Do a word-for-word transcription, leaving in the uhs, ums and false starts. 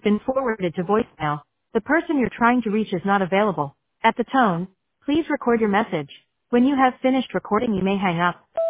been forwarded to voicemail. The person you're trying to reach is not available. At the tone, please record your message. When you have finished recording, you may hang up.